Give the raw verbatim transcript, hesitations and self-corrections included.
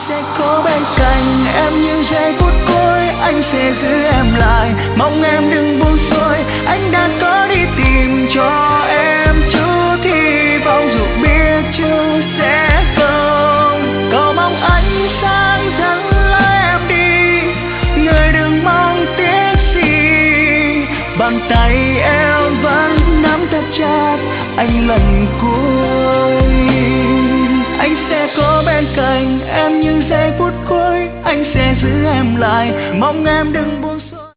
sẽ có bên cạnh em những giây phút cuối, anh sẽ giữ em lại, mong em đừng buông xuôi. Anh đã có đi tìm cho em chút hy vọng, dù biết chưa sẽ không. Cầu mong ánh sáng dẫn lái em đi, người đừng mong tiếc gì. Bàn tay em vẫn nắm thật chặt anh lần cuối. Anh sẽ có bên cạnh em những giây phút cuối, anh sẽ giữ em lại, mong em đừng buông